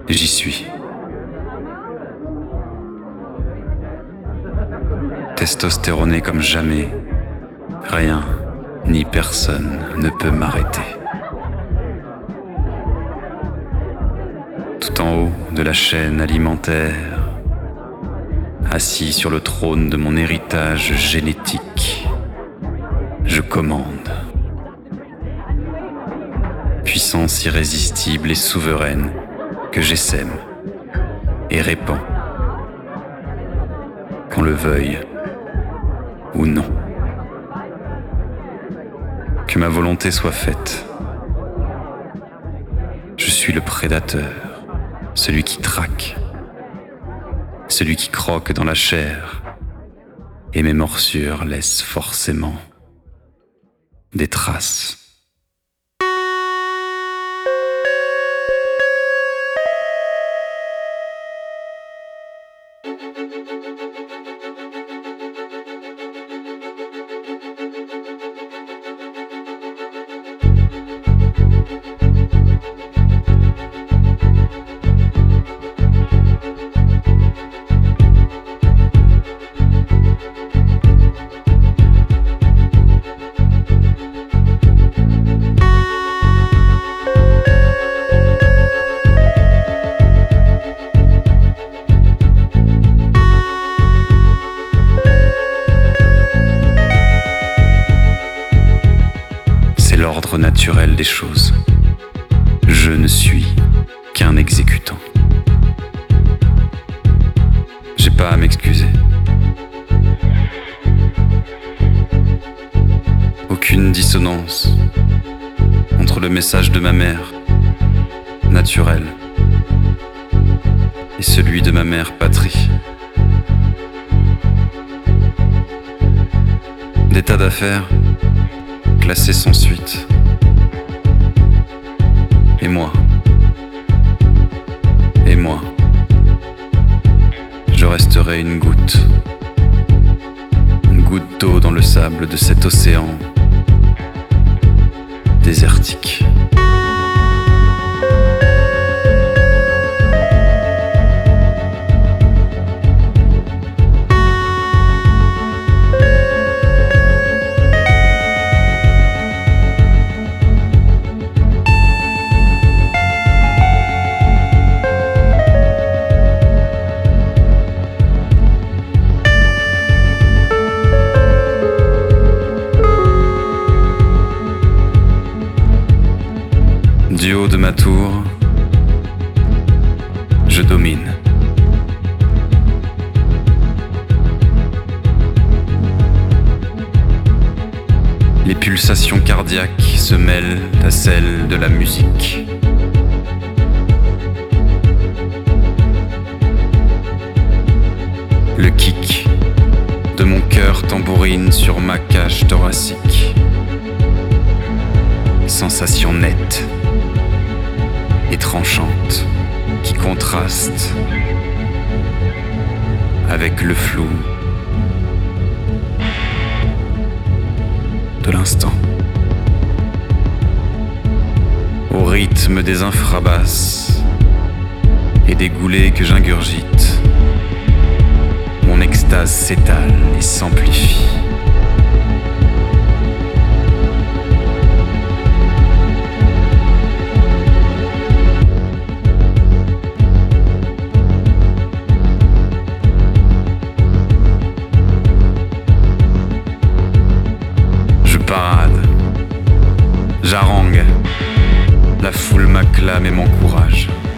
J'y suis. Testostéroné comme jamais, rien ni personne ne peut m'arrêter. Tout en haut de la chaîne alimentaire, assis sur le trône de mon héritage génétique, je commande. Puissance irrésistible et souveraine que j'essaime et répands, qu'on le veuille ou non. Que ma volonté soit faite. Je suis le prédateur, celui qui traque, celui qui croque dans la chair, et mes morsures laissent forcément des traces. L'ordre naturel des choses. Je ne suis qu'un exécutant. J'ai pas à m'excuser. Aucune dissonance entre le message de ma mère, naturel, et celui de ma mère patrie. Des tas d'affaires classé sans suite. Et moi, je resterai une goutte d'eau dans le sable de cet océan désertique. Du haut de ma tour, je domine. Les pulsations cardiaques se mêlent à celles de la musique. Le kick de mon cœur tambourine sur ma cage thoracique. Sensation nette et tranchante qui contraste avec le flou de l'instant. Au rythme des infrabasses et des goulets que j'ingurgite, mon extase s'étale et s'amplifie. J'harangue, la foule m'acclame et m'encourage.